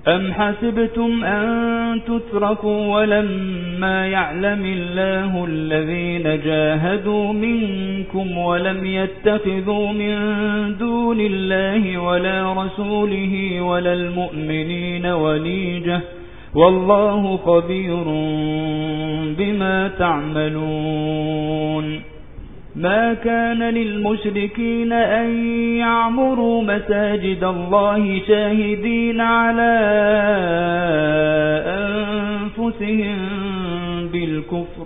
أم حسبتم أن تتركوا ولما يعلم الله الذين جاهدوا منكم ولم يتخذوا من دون الله ولا رسوله ولا المؤمنين وليجة والله خبير بما تعملون. ما كان للمشركين أن يعمروا مساجد الله شاهدين على أنفسهم بالكفر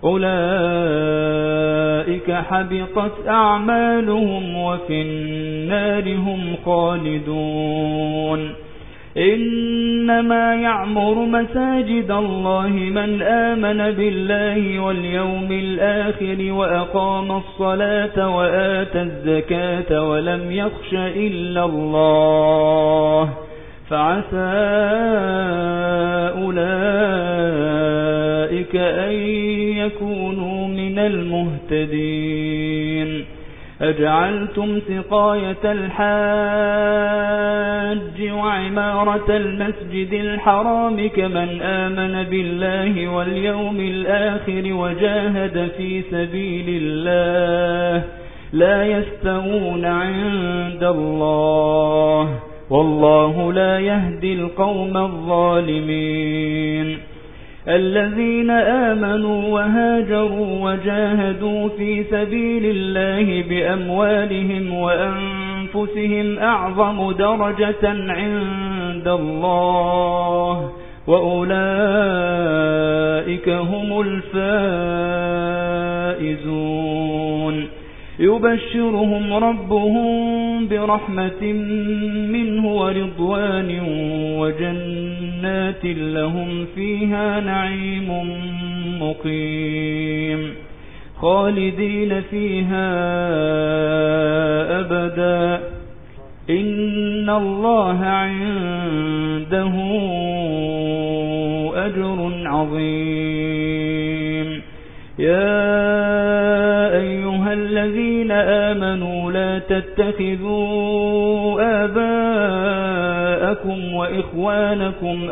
أولئك حبطت أعمالهم وفي النار هم خالدون. إنما يعمر مساجد الله من آمن بالله واليوم الآخر وأقام الصلاة وآتى الزكاة ولم يخش إلا الله فعسى أولئك أن يكونوا من المهتدين. أجعلتم سقاية الحاج وعمارة المسجد الحرام كمن آمن بالله واليوم الآخر وجاهد في سبيل الله لا يستوون عند الله والله لا يهدي القوم الظالمين. الذين آمنوا وهاجروا وجاهدوا في سبيل الله بأموالهم وأنفسهم أعظم درجة عند الله وأولئك هم الفائزون. يبشرهم ربهم برحمة منه ورضوان وجنات لهم فيها نعيم مقيم خالدين فيها أبدا إن الله عنده أجر عظيم. يا أيها الذين آمنوا لا تتخذوا آباءكم وإخوانكم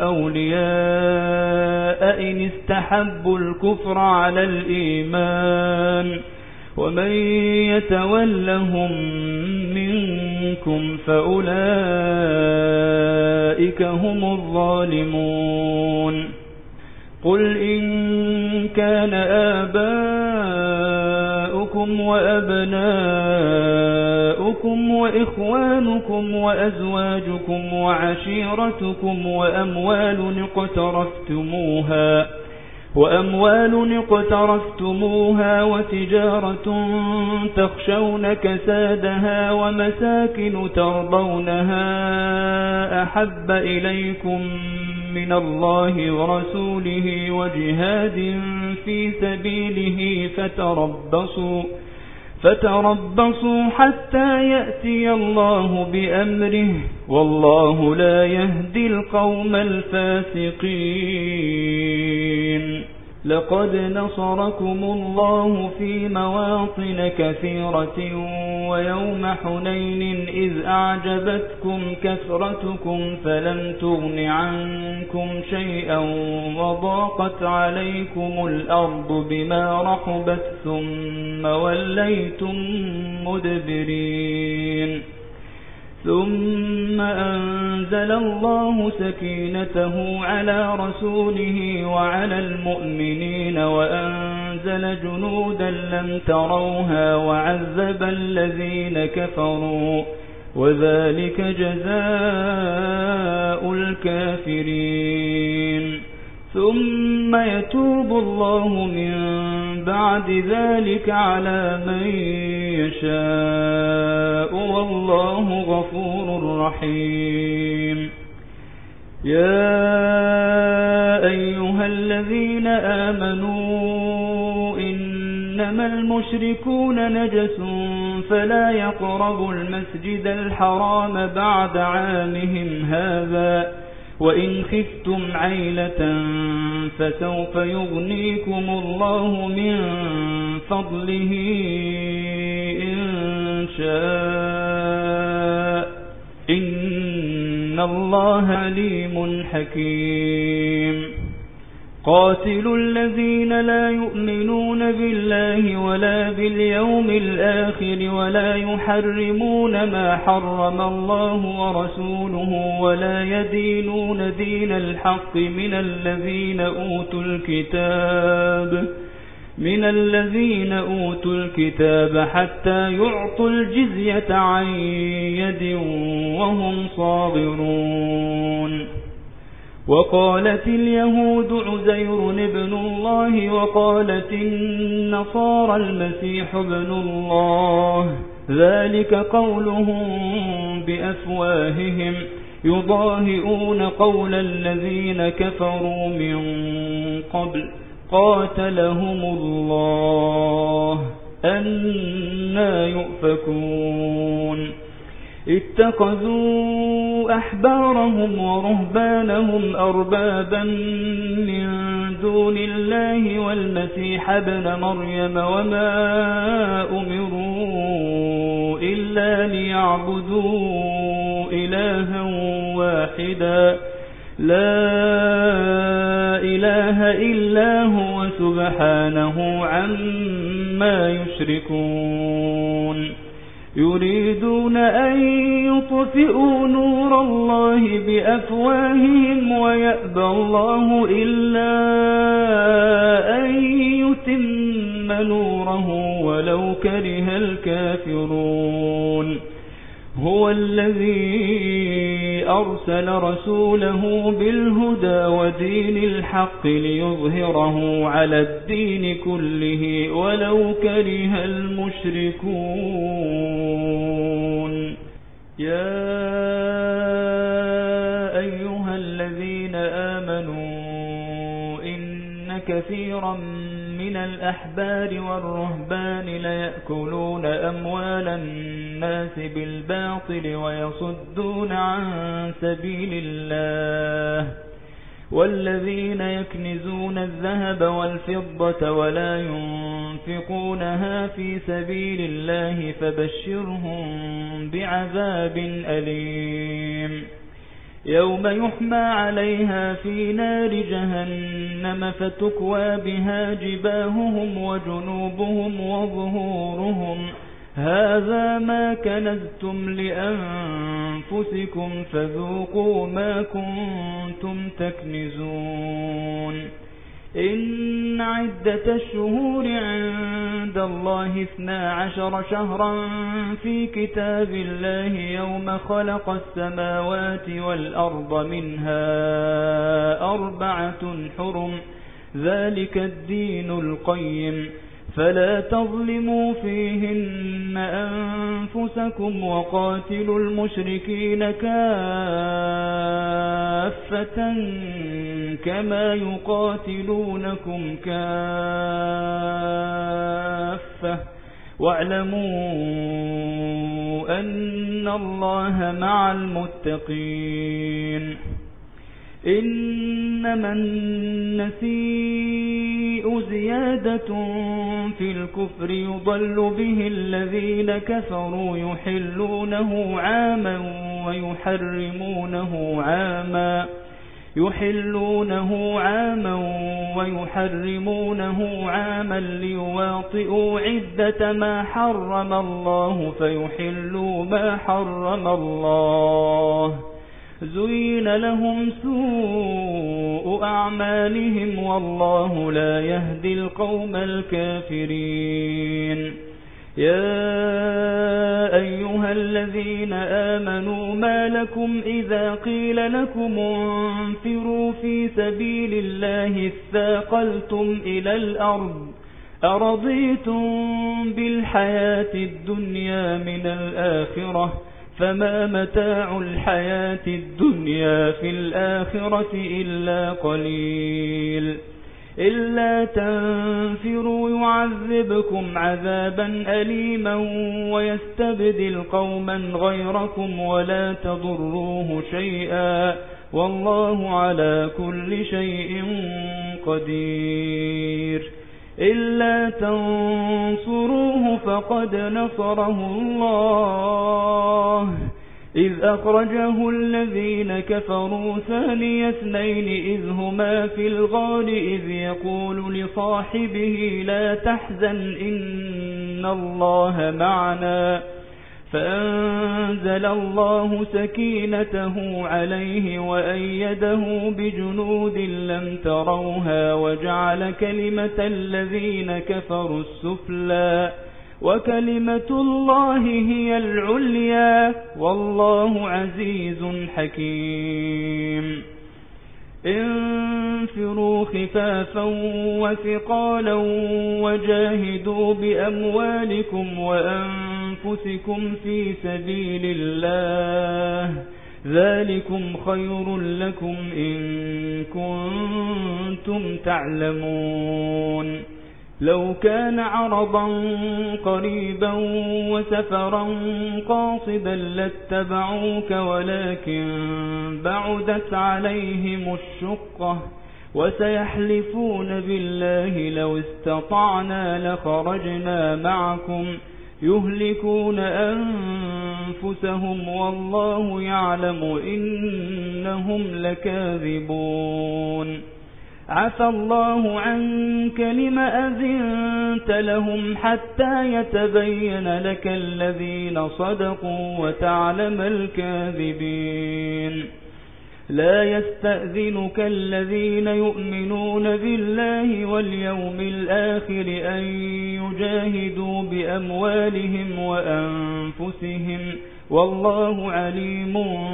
أولياء إن استحبوا الكفر على الإيمان ومن يتولهم منكم فأولئك هم الظالمون. قل إن كان آباؤكم وأبناؤكم وإخوانكم وأزواجكم وعشيرتكم وأموال اقترفتموها وتجارة تخشون كسادها ومساكن ترضونها أحب إليكم من الله ورسوله وجهاد في سبيله فتربصوا حتى يأتي الله بأمره والله لا يهدي القوم الفاسقين. لقد نصركم الله في مواطن كثيرة ويوم حنين إذ أعجبتكم كثرتكم فلم تغن عنكم شيئا وضاقت عليكم الأرض بما رحبت ثم وليتم مدبرين. ثم أنزل الله سكينته على رسوله وعلى المؤمنين وأنزل جنودا لم تروها وعذب الذين كفروا وذلك جزاء الكافرين. ثم يتوب الله من بعد ذلك على من يشاء والله غفور رحيم. يا أيها الذين آمنوا إنما المشركون نجس فلا يقربوا المسجد الحرام بعد عامهم هذا وإن خفتم عيلة فسوف يغنيكم الله من فضله إن شاء إن إن الله عليم حكيم قاتلوا الذين لا يؤمنون بالله ولا باليوم الآخر ولا يحرمون ما حرم الله ورسوله ولا يدينون دين الحق من الذين أوتوا الكتاب حتى يعطوا الجزية عن يد وهم صاغرون وقالت اليهود عزير ابن الله وقالت النصارى المسيح ابن الله ذلك قولهم بأفواههم يضاهئون قول الذين كفروا من قبل قاتلهم الله أنى يؤفكون اتخذوا أحبارهم ورهبانهم أربابا من دون الله والمسيح ابن مريم وما أمروا إلا ليعبدوا إلها واحدا لا إله إلا هو سبحانه عما يشركون يريدون أن يطفئوا نور الله بأفواههم ويأبى الله إلا أن يتم نوره ولو كره الكافرون هو الذي أرسل رسوله بالهدى ودين الحق ليظهره على الدين كله ولو كره المشركون يا أيها الذين آمنوا إن كثيرا من الأحبار والرهبان ليأكلون أموال الناس بالباطل ويصدون عن سبيل الله والذين يكنزون الذهب والفضة ولا ينفقونها في سبيل الله فبشرهم بعذاب أليم يوم يحمى عليها في نار جهنم فتكوى بها جباههم وجنوبهم وظهورهم هذا ما كنزتم لأنفسكم فذوقوا ما كنتم تكنزون إن عدة الشهور عند الله 12 شهرا في كتاب الله يوم خلق السماوات والأرض منها 4 حرم ذلك الدين القيم فلا تظلموا فيهن أنفسكم وقاتلوا المشركين كافة كما يقاتلونكم كافة واعلموا أن الله مع المتقين إنما النسيء زيادة في الكفر يضل به الذين كفروا يحلونه عاما ويحرمونه عاما ليواطئوا عدة ما حرم الله فيحلوا ما حرم الله زين لهم سوء أعمالهم والله لا يهدي القوم الكافرين يا أيها الذين آمنوا ما لكم إذا قيل لكم انفروا في سبيل الله اثاقلتم إلى الأرض أرضيتم بالحياة الدنيا من الآخرة فما متاع الحياة الدنيا في الآخرة إلا قليل إلا تنفروا يعذبكم عذابا أليما ويستبدل قوما غيركم ولا تضروه شيئا والله على كل شيء قدير إلا تنصروه فقد نصره الله إذ أخرجه الذين كفروا ثاني اثنين إذ هما في الغار إذ يقول لصاحبه لا تحزن إن الله معنا فأنزل الله سكينته عليه وأيده بجنود لم تروها وجعل كلمة الذين كفروا السفلى وكلمة الله هي العليا والله عزيز حكيم انفروا خفافا وثقالا وجاهدوا بأموالكم وأنفسكم في سبيل الله ذلكم خير لكم إن كنتم تعلمون لو كان عرضا قريبا وسفرا قاصدا لاتبعوك ولكن بعدت عليهم الشقة وسيحلفون بالله لو استطعنا لخرجنا معكم يهلكون أنفسهم والله يعلم إنهم لكاذبون عفى الله عنك لم أذنت لهم حتى يتبين لك الذين صدقوا وتعلم الكاذبين لا يستأذنك الذين يؤمنون بالله واليوم الآخر أن يجاهدوا بأموالهم وأنفسهم والله عليم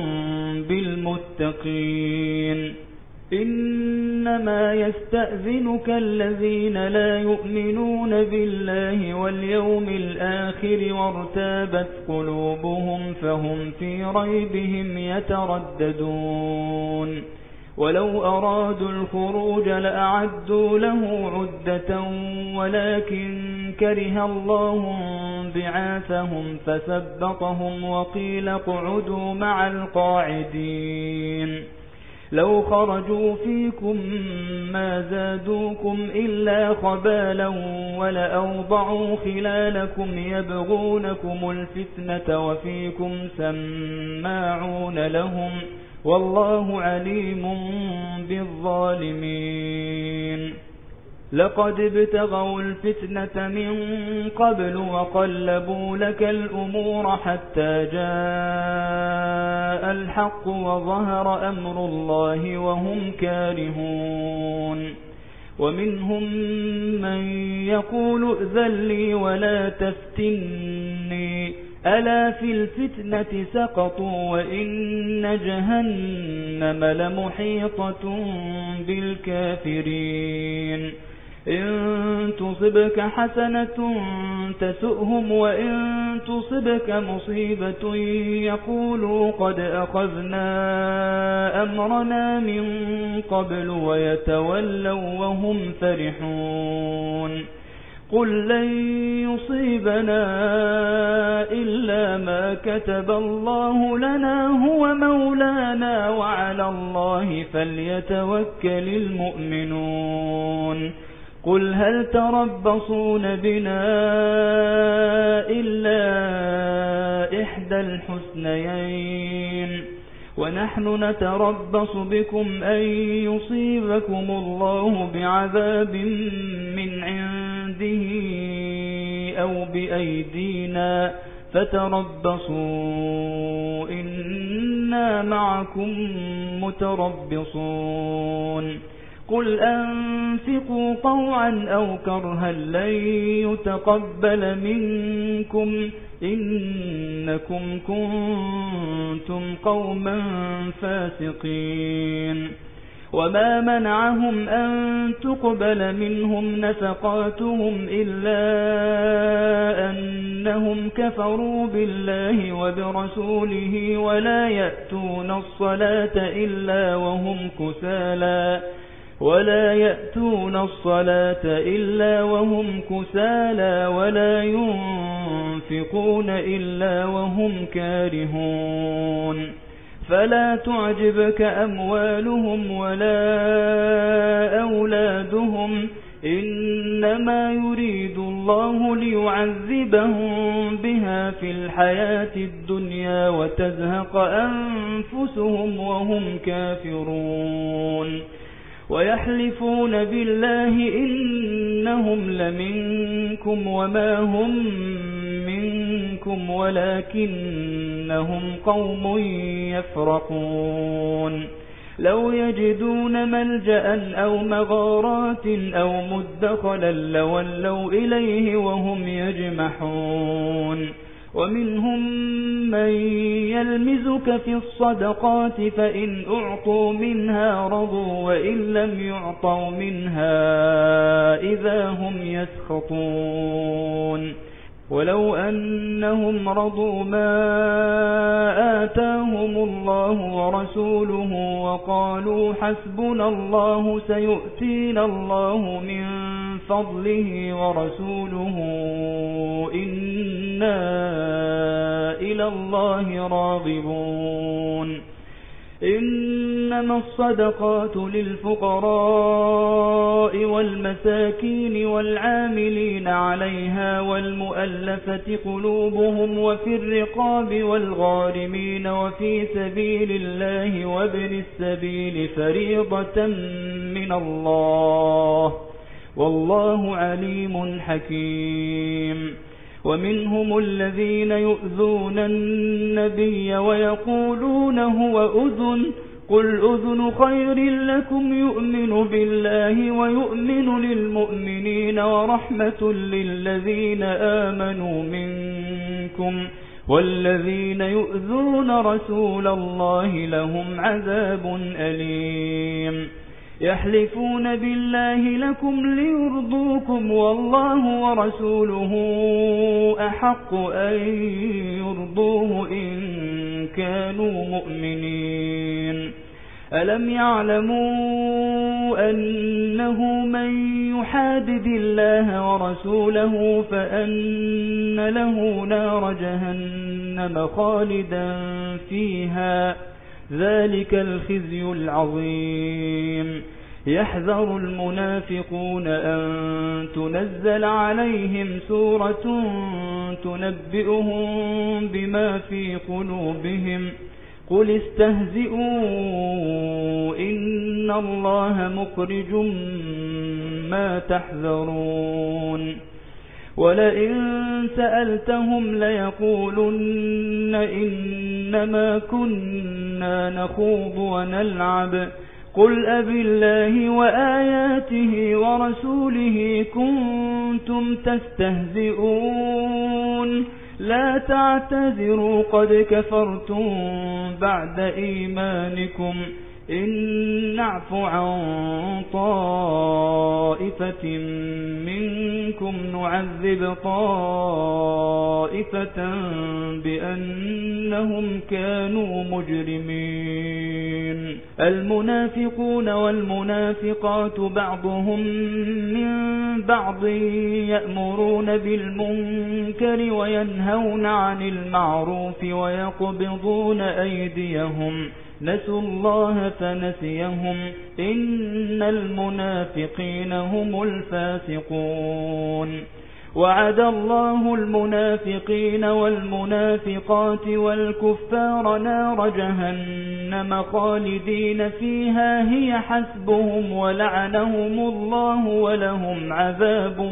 بالمتقين إنما يستأذنك الذين لا يؤمنون بالله واليوم الآخر وارتابت قلوبهم فهم في ريبهم يترددون ولو أرادوا الخروج لأعدوا له عدة ولكن كره الله بعاثهم فثبطهم وقيل اقعدوا مع القاعدين لو خرجوا فيكم ما زادوكم إلا خبالا ولأوضعوا خلالكم يبغونكم الفتنة وفيكم سماعون لهم والله عليم بالظالمين لقد ابتغوا الفتنة من قبل وقلبوا لك الأمور حتى جاء الحق وظهر أمر الله وهم كارهون ومنهم من يقول ائذن لي ولا تفتني ألا في الفتنة سقطوا وإن جهنم لمحيطة بالكافرين إن تصبك حسنة تسؤهم وإن تصبك مصيبة يقولوا قد أخذنا أمرنا من قبل ويتولوا وهم فرحون قل لن يصيبنا إلا ما كتب الله لنا هو مولانا وعلى الله فليتوكل المؤمنون قل هل تربصون بنا إلا إحدى الحسنيين ونحن نتربص بكم أن يصيبكم الله بعذاب من عنده أو بأيدينا فتربصوا إنا معكم متربصون قل أنفقوا طوعا أو كرها لن يتقبل منكم إنكم كنتم قوما فاسقين وما منعهم أن تقبل منهم نفقاتهم إلا أنهم كفروا بالله وبرسوله ولا يأتون الصلاة إلا وهم كسالى ولا ينفقون إلا وهم كارهون فلا تعجبك أموالهم ولا أولادهم إنما يريد الله ليعذبهم بها في الحياة الدنيا وتزهق أنفسهم وهم كافرون ويحلفون بالله إنهم لمنكم وما هم منكم ولكنهم قوم يفرقون لو يجدون ملجأ أو مغارات أو مدخلا لولوا إليه وهم يجمحون ومنهم من يلمزك في الصدقات فإن أعطوا منها رضوا وإن لم يعطوا منها إذا هم يسخطون ولو أنهم رضوا ما آتاهم الله ورسوله وقالوا حسبنا الله سيؤتينا الله من فضله ورسوله إنا إلى الله راغبون إنما الصدقات للفقراء والمساكين والعاملين عليها والمؤلفة قلوبهم وفي الرقاب والغارمين وفي سبيل الله وابن السبيل فريضة من الله والله عليم حكيم ومنهم الذين يؤذون النبي ويقولون هو أذن قل أذن خير لكم يؤمن بالله ويؤمن للمؤمنين ورحمة للذين آمنوا منكم والذين يؤذون رسول الله لهم عذاب أليم يحلفون بالله لكم ليرضوكم والله ورسوله أحق أن يرضوه إن كانوا مؤمنين ألم يعلموا أنه من يحادد الله ورسوله فأن له نار جهنم خالدا فيها ذلك الخزي العظيم يحذر المنافقون أن تنزل عليهم سورة تنبئهم بما في قلوبهم قل استهزئوا إن الله مخرج ما تحذرون ولئن سألتهم ليقولن إنما كنا نخوض ونلعب قل أبالله وآياته ورسوله كنتم تستهزئون لا تعتذروا قد كفرتم بعد إيمانكم إن نعف عن طائفة منكم نعذب طائفة بأنهم كانوا مجرمين المنافقون والمنافقات بعضهم من بعض يأمرون بالمنكر وينهون عن المعروف ويقبضون أيديهم نسوا الله فنسيهم إن المنافقين هم الفاسقون وعد الله المنافقين والمنافقات والكفار نار جهنم خالدين فيها هي حسبهم ولعنهم الله ولهم عذاب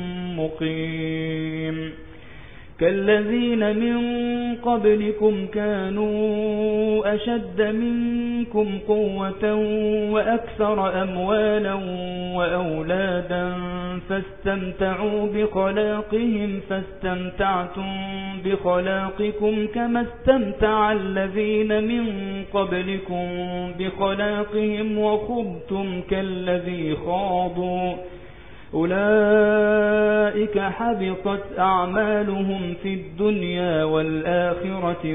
مقيم كالذين من قبلكم كانوا أشد منكم قوة وأكثر أموالا وأولادا فاستمتعوا بخلاقهم فاستمتعتم بخلاقكم كما استمتع الذين من قبلكم بخلاقهم وخضتم كالذي خاضوا أولئك حبطت أعمالهم في الدنيا والآخرة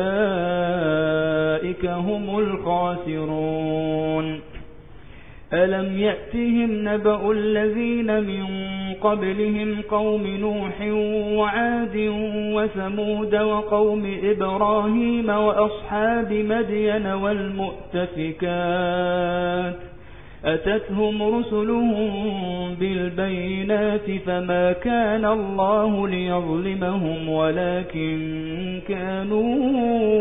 وأولئك هم الخاسرون ألم يأتهم نبأ الذين من قبلهم قوم نوح وعاد وثمود وقوم إبراهيم وأصحاب مدين والمؤتفكات أتتهم رسلهم بالبينات فما كان الله ليظلمهم ولكن كانوا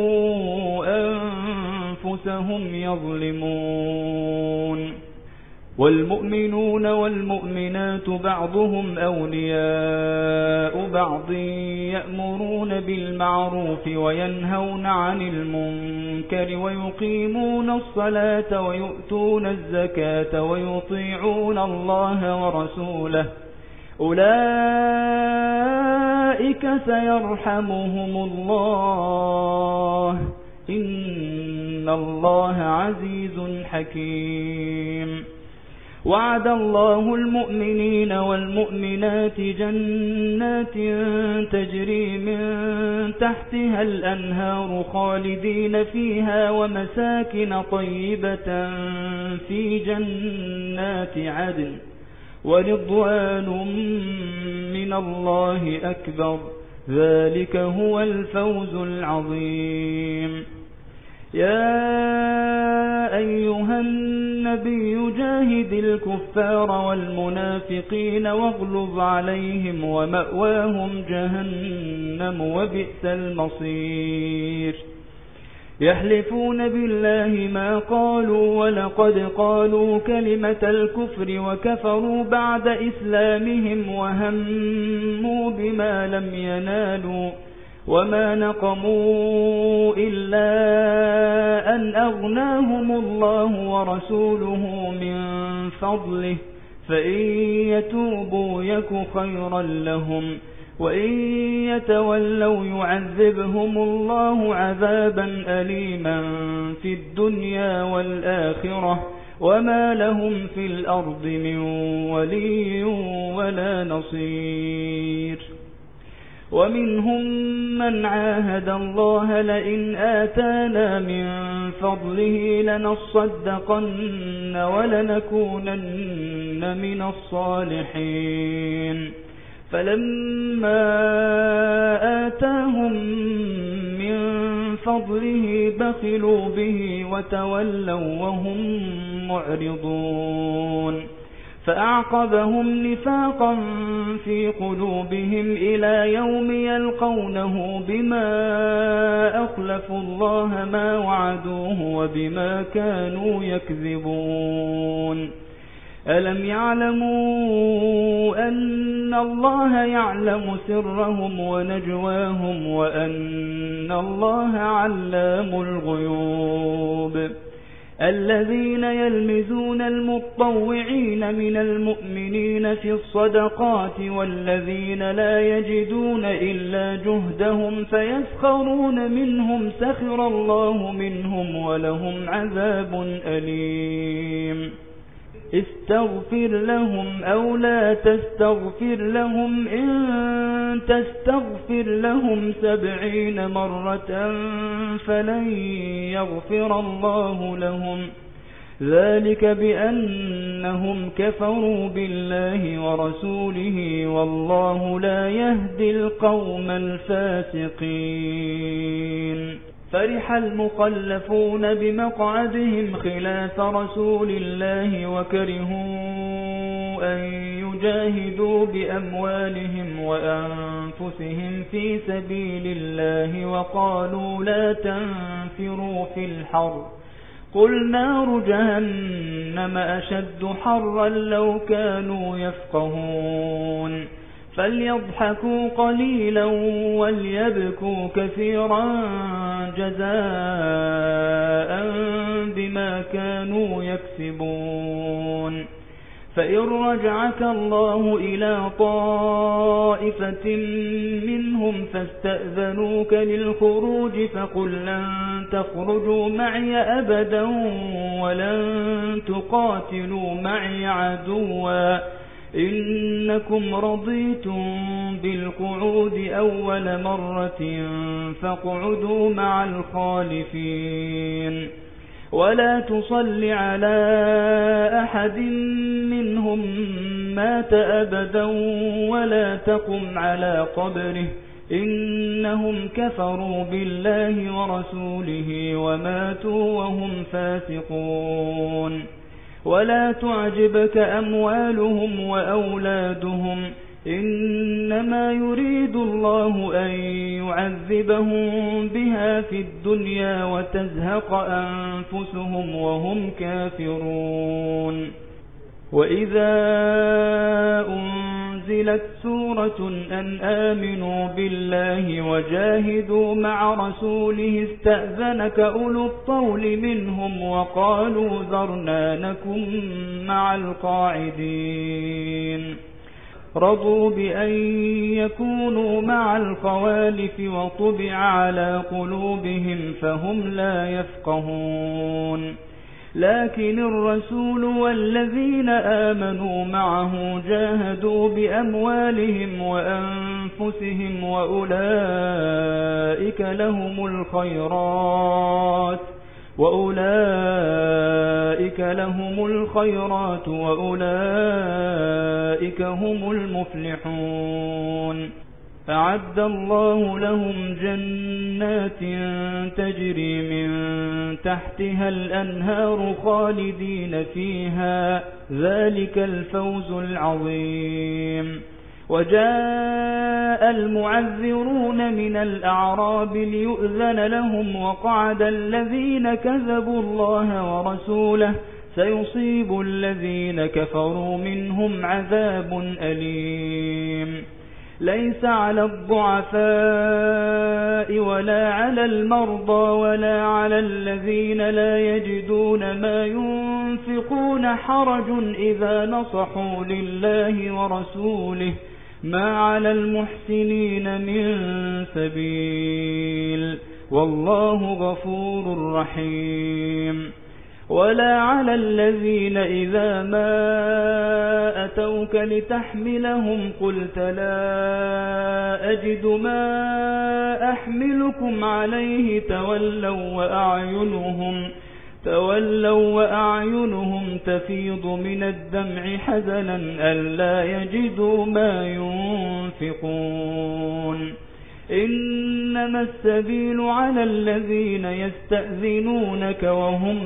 أنفسهم يظلمون والمؤمنون والمؤمنات بعضهم أولياء بعض يأمرون بالمعروف وينهون عن المنكر ويقيمون الصلاة ويؤتون الزكاة ويطيعون الله ورسوله أولئك سيرحمهم الله إن الله عزيز حكيم وعد الله المؤمنين والمؤمنات جنات تجري من تحتها الأنهار خالدين فيها ومساكن طيبة في جنات عدن ورضوان من الله أكبر ذلك هو الفوز العظيم يا أيها النبي جاهد الكفار والمنافقين واغلظ عليهم ومأواهم جهنم وبئس المصير يحلفون بالله ما قالوا ولقد قالوا كلمة الكفر وكفروا بعد إسلامهم وهموا بما لم ينالوا وما نقموا إلا أن أغناهم الله ورسوله من فضله فإن يتوبوا يك خيرا لهم وإن يتولوا يعذبهم الله عذابا أليما في الدنيا والآخرة وما لهم في الأرض من ولي ولا نصير ومنهم من عاهد الله لئن آتانا من فضله لنصدقن ولنكونن من الصالحين فلما آتاهم من فضله بخلوا به وتولوا وهم معرضون فأعقبهم نفاقا في قلوبهم إلى يوم يلقونه بما أخلفوا الله ما وعدوه وبما كانوا يكذبون ألم يعلموا أن الله يعلم سرهم ونجواهم وأن الله علام الغيوب الذين يلمزون المطوعين من المؤمنين في الصدقات والذين لا يجدون إلا جهدهم فيسخرون منهم سخر الله منهم ولهم عذاب أليم استغفر لهم أو لا تستغفر لهم إن تستغفر لهم 70 مرة فلن يغفر الله لهم ذلك بأنهم كفروا بالله ورسوله والله لا يهدي القوم الفاسقين فرح المخلفون بمقعدهم خلاف رسول الله وكرهوا أن يجاهدوا بأموالهم وأنفسهم في سبيل الله وقالوا لا تنفروا في الحر قل نار جهنم أشد حرا لو كانوا يفقهون فليضحكوا قليلا وليبكوا كثيرا جزاء بما كانوا يكسبون فإن رجعك الله إلى طائفة منهم فاستأذنوك للخروج فقل لن تخرجوا معي أبدا ولن تقاتلوا معي عدوا إنكم رضيتم بالقعود أول مرة فاقعدوا مع الخالفين ولا تصل على أحد منهم مات أبدا ولا تقم على قبره إنهم كفروا بالله ورسوله وماتوا وهم فاسقون ولا تعجبك أموالهم وأولادهم إنما يريد الله أن يعذبهم بها في الدنيا وتزهق أنفسهم وهم كافرون. وإذا أنزلت سورة أن آمنوا بالله وجاهدوا مع رسوله استأذنك أولو الطول منهم وقالوا ذرنا نكن مع القاعدين. رضوا بأن يكونوا مع الخوالف وطبع على قلوبهم فهم لا يفقهون. لكن الرسول والذين آمنوا معه جاهدوا بأموالهم وأنفسهم وأولئك لهم الخيرات وأولئك هم المفلحون. أعد الله لهم جنات تجري من تحتها الأنهار خالدين فيها ذلك الفوز العظيم. وجاء المعذرون من الأعراب ليؤذن لهم وقعد الذين كذبوا الله ورسوله سيصيب الذين كفروا منهم عذاب أليم. ليس على الضعفاء ولا على المرضى ولا على الذين لا يجدون ما ينفقون حرج إذا نصحوا لله ورسوله ما على المحسنين من سبيل والله غفور رحيم. ولا على الذين إذا ما أتوك لتحملهم قلت لا أجد ما أحملكم عليه تولوا وأعينهم تفيض من الدمع حزنا ألا يجدوا ما ينفقون. إنما السبيل على الذين يستأذنونك وهم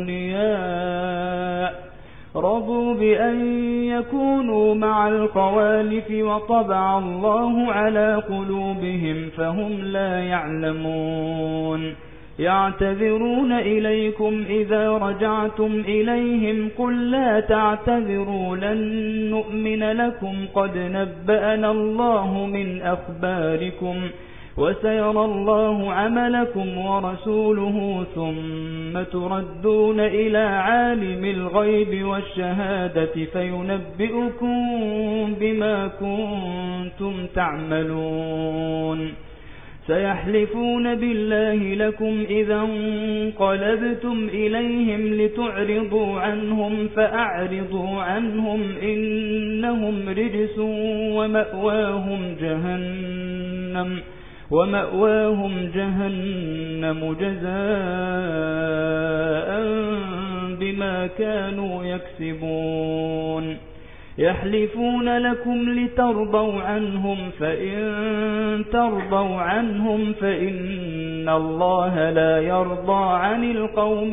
أغنياء رضوا بأن يكونوا مع الخوالف وطبع الله على قلوبهم فهم لا يعلمون. يعتذرون إليكم إذا رجعتم إليهم قل لا تعتذروا لن نؤمن لكم قد نبأنا الله من أخباركم وسيرى الله عملكم ورسوله ثم تردون إلى عالم الغيب والشهادة فينبئكم بما كنتم تعملون. سيحلفون بالله لكم إذا انقلبتم إليهم لتعرضوا عنهم فأعرضوا عنهم إنهم رجس ومأواهم جهنم جزاء بما كانوا يكسبون. يحلفون لكم لترضوا عنهم فإن ترضوا عنهم فإن الله لا يرضى عن القوم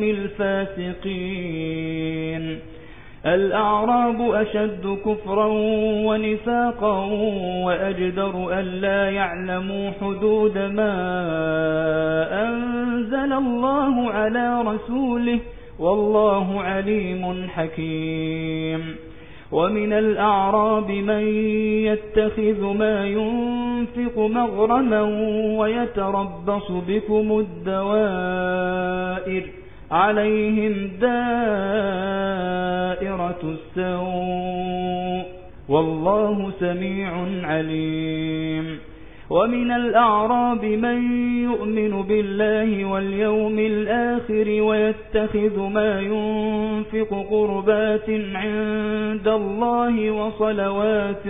الفاسقين. الأعراب أشد كفرا ونفاقا وأجدر ألا يعلموا حدود ما أنزل الله على رسوله والله عليم حكيم. ومن الأعراب من يتخذ ما ينفق مغرما ويتربص بكم الدوائر عليهم دائرة السوء والله سميع عليم. ومن الأعراب من يؤمن بالله واليوم الآخر ويتخذ ما ينفق قربات عند الله وصلوات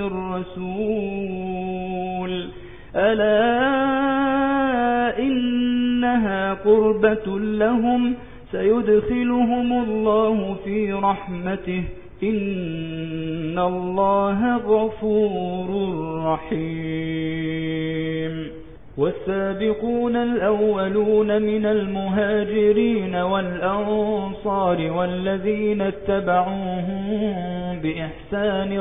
الرسول ألا إنها قربة لهم سيدخلهم الله في رحمته إن الله غفور رحيم. والسابقون الأولون من المهاجرين والأنصار والذين اتبعوهم بإحسان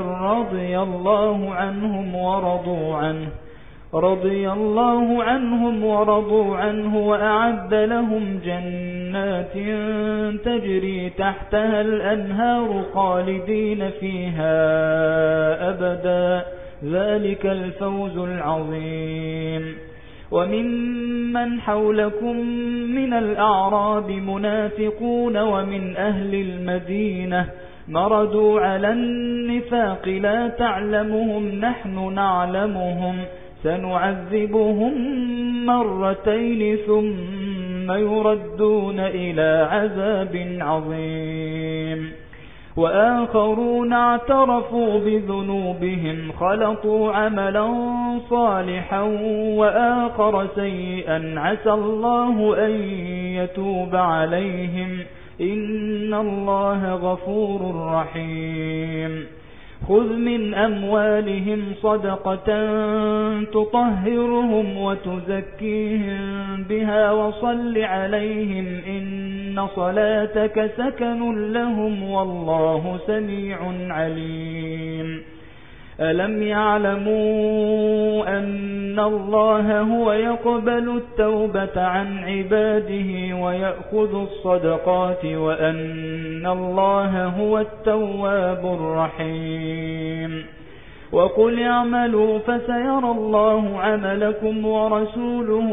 رضي الله عنهم ورضوا عنه وأعد لهم جنات تجري تحتها الأنهار خالدين فيها أبدا ذلك الفوز العظيم. وممن حولكم من الأعراب منافقون ومن أهل المدينة مردوا على النفاق لا تعلمهم نحن نعلمهم سنعذبهم مرتين ثم يردون إلى عذاب عظيم. وآخرون اعترفوا بذنوبهم خلطوا عملا صالحا وآخر سيئا عسى الله أن يتوب عليهم إن الله غفور رحيم. خذ من أموالهم صدقة تطهرهم وتزكيهم بها وصل عليهم إن صلاتك سكن لهم والله سميع عليم. ألم يعلموا أن الله هو يقبل التوبة عن عباده ويأخذ الصدقات وأن الله هو التواب الرحيم. وقل اعملوا فسيرى الله عملكم ورسوله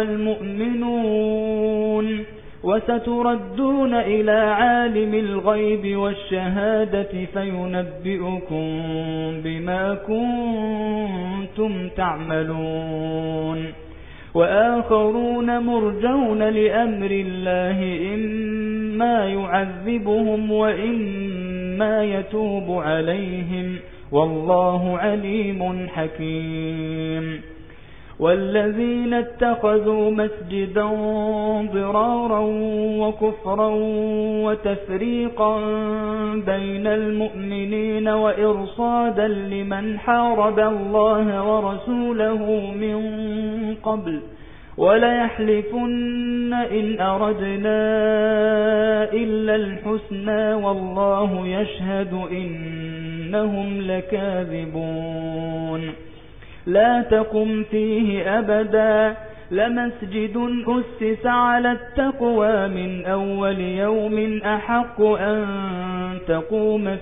والمؤمنون وستردون إلى عالم الغيب والشهادة فينبئكم بما كنتم تعملون. وآخرون مرجون لأمر الله إما يعذبهم وإما يتوب عليهم والله عليم حكيم. والذين اتخذوا مسجدا ضرارا وكفرا وتفريقا بين المؤمنين وإرصادا لمن حارب الله ورسوله من قبل وليحلفن إن أردنا إلا الحسنى والله يشهد إنهم لكاذبون. لا تقم فيه أبدا لمسجد أسس على التقوى من أول يوم أحق أن تقوم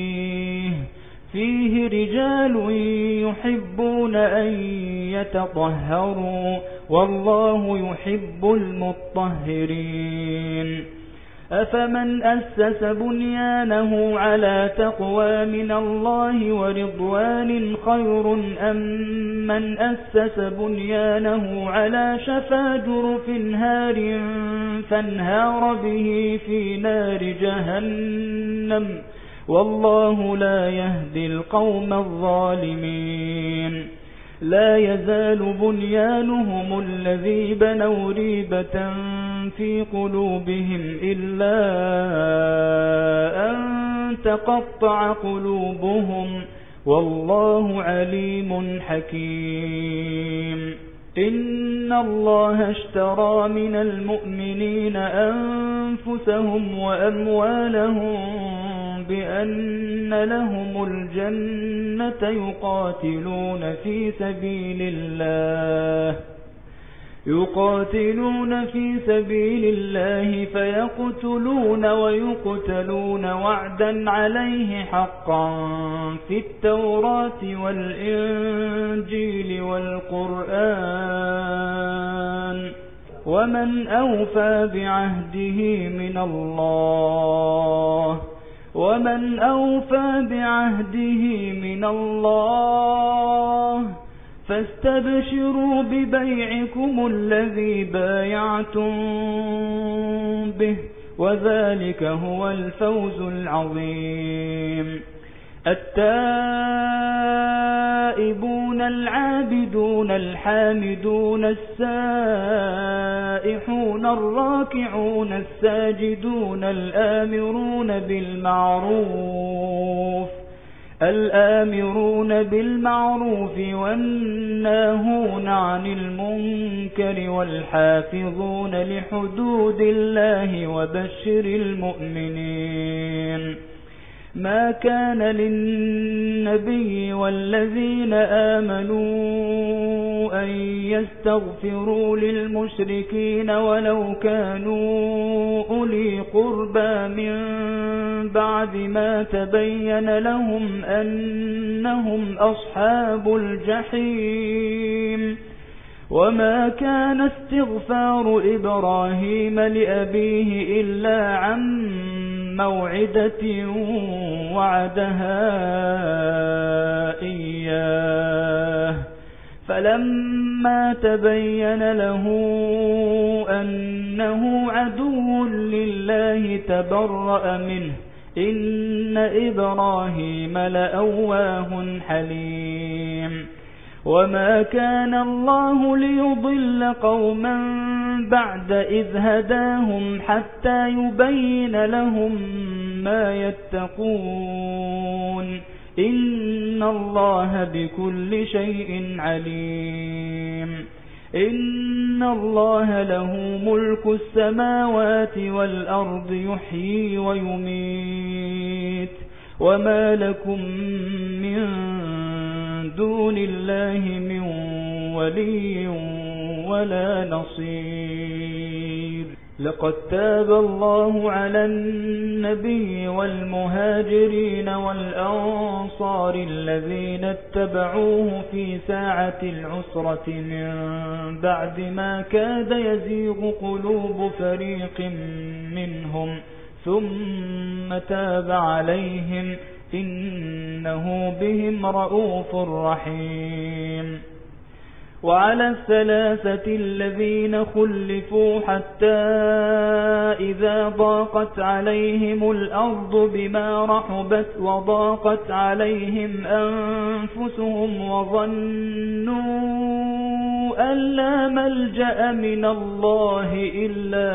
فيه رجال يحبون أن يتطهروا والله يحب المطهرين. أفمن أسس بنيانه على تقوى من الله ورضوان خير أم من أسس بنيانه على شفا جرف هار فانهار به في نار جهنم والله لا يهدي القوم الظالمين. لا يزال بنيانهم الذي بنوا ريبة في قلوبهم إلا أن تقطع قلوبهم والله عليم حكيم. إن الله اشترى من المؤمنين أنفسهم وأموالهم بأن لهم الجنة يقاتلون في سبيل الله فيقتلون ويقتلون وعدا عليه حقا في التوراة والإنجيل والقرآن ومن أوفى بعهده من الله فاستبشروا ببيعكم الذي بايعتم به وذلك هو الفوز العظيم. التائبون العابدون الحامدون السائحون الراكعون الساجدون الآمرون بالمعروف والناهون عن المنكر والحافظون لحدود الله وبشر المؤمنين. ما كان للنبي والذين آمنوا أن يستغفروا للمشركين ولو كانوا أولي قربى من بعد ما تبين لهم أنهم أصحاب الجحيم. وما كان استغفار إبراهيم لأبيه إلا عن موعدة وعدها إياه فلما تبين له أنه عدو لله تبرأ منه إن إبراهيم لأواه حليم. وما كان الله ليضل قوما بعد إذ هداهم حتى يبين لهم ما يتقون إن الله بكل شيء عليم. إن الله له ملك السماوات والأرض يحيي ويميت وما لكم من دون الله من ولي ولا نصير. لقد تاب الله على النبي والمهاجرين والأنصار الذين اتبعوه في ساعة العسرة من بعد ما كاد يزيغ قلوب فريق منهم ثم تاب عليهم إنه بهم رؤوف رحيم. وعلى الثلاثة الذين خلفوا حتى إذا ضاقت عليهم الأرض بما رحبت وضاقت عليهم أنفسهم وظنوا أن لا ملجأ من الله إلا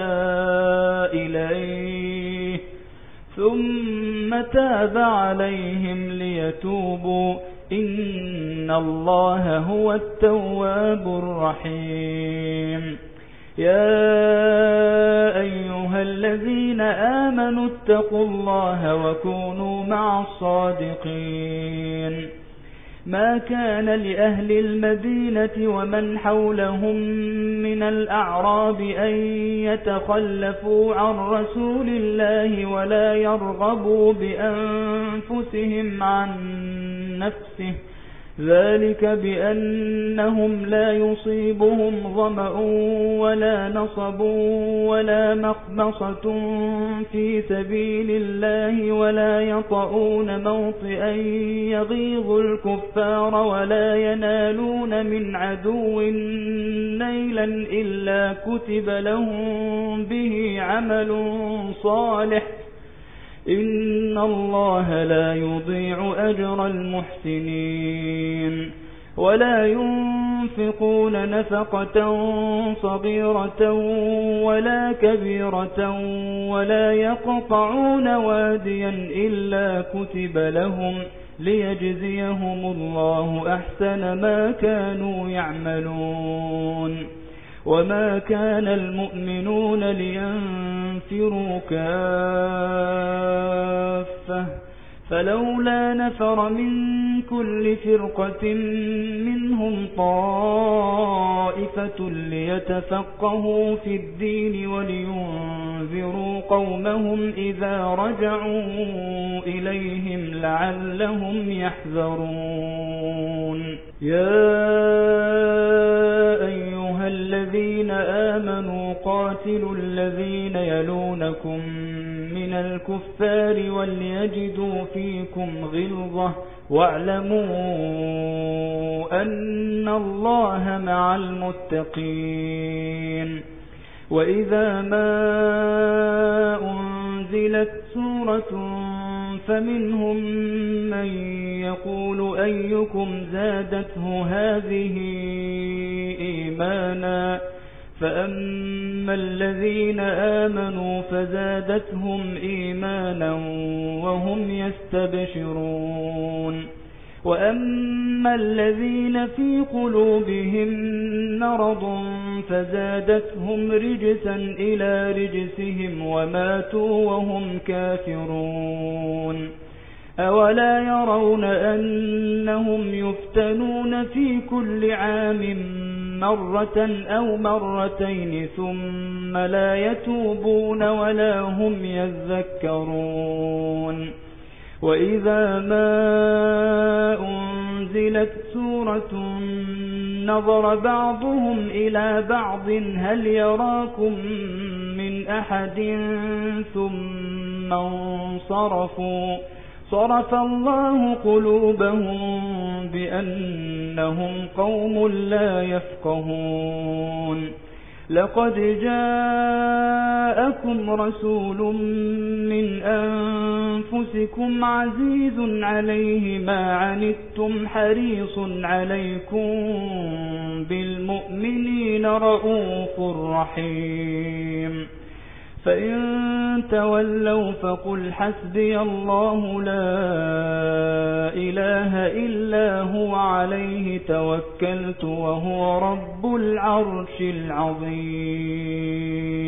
إليه ثم تاب عليهم ليتوبوا إن الله هو التواب الرحيم. يا أيها الذين آمنوا اتقوا الله وكونوا مع الصادقين. ما كان لأهل المدينة ومن حولهم من الأعراب أن يتخلفوا عن رسول الله ولا يرغبوا بأنفسهم عن نفسه ذلك بأنهم لا يصيبهم ظمأ ولا نصب ولا مخمصة في سبيل الله ولا يطؤون موطئا يغيظ الكفار ولا ينالون من عدو نيلا إلا كتب لهم به عمل صالح إن الله لا يضيع أجر المحسنين. ولا ينفقون نفقة صغيرة ولا كبيرة ولا يقطعون واديا إلا كتب لهم ليجزيهم الله أحسن ما كانوا يعملون. وما كان المؤمنون لينفروا كافة فلولا نفر من كل فرقة منهم طائفة ليتفقهوا في الدين ولينذروا قومهم إذا رجعوا إليهم لعلهم يحذرون. يا أيها الذين آمنوا قاتلوا الذين يلونكم من الكفار وليجدوا فيكم غلظة واعلموا أن الله مع المتقين. وإذا ما أنزلت سورة فمنهم من يقول أيكم زادته هذه إيمانا فأما الذين آمنوا فزادتهم إيمانا وهم يستبشرون وأما الذين في قلوبهم مرض فزادتهم رجسا إلى رجسهم وماتوا وهم كافرون أولا يرون أنهم يفتنون في كل عام مرة أو مرتين ثم لا يتوبون ولا هم يذكرون وإذا ما أنزلت سورة نظر بعضهم إلى بعض هل يراكم من أحد ثم انصرفوا صرف الله قلوبهم بأنهم قوم لا يفقهون لقد جاءكم رسول من أنفسكم عزيز عليه ما عنتم حريص عليكم بالمؤمنين رؤوف رحيم فإن تولوا فقل حسبي الله لا إله إلا هو عليه توكلت وهو رب العرش العظيم